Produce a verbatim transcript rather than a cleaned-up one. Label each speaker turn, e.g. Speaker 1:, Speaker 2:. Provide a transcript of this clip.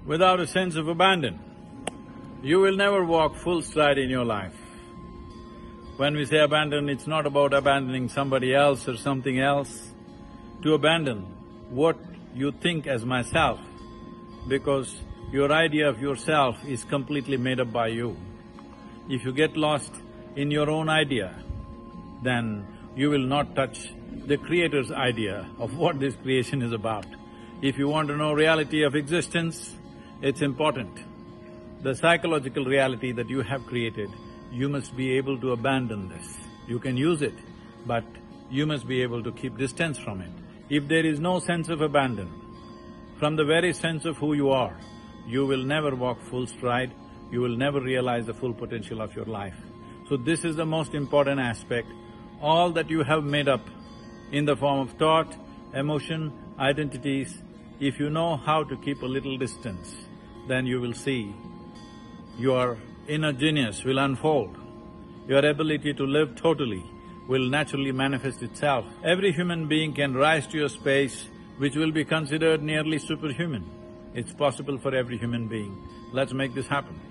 Speaker 1: without a sense of abandon, you will never walk full stride in your life. When we say abandon, it's not about abandoning somebody else or something else. To abandon what you think as myself, because your idea of yourself is completely made up by you. If you get lost in your own idea, then you will not touch the Creator's idea of what this creation is about. If you want to know reality of existence, it's important. The psychological reality that you have created, you must be able to abandon this. You can use it, but you must be able to keep distance from it. If there is no sense of abandon, from the very sense of who you are, you will never walk full stride, you will never realize the full potential of your life. So this is the most important aspect. All that you have made up in the form of thought, emotion, identities, if you know how to keep a little distance, then you will see your inner genius will unfold. Your ability to live totally will naturally manifest itself. Every human being can rise to a space which will be considered nearly superhuman. It's possible for every human being. Let's make this happen.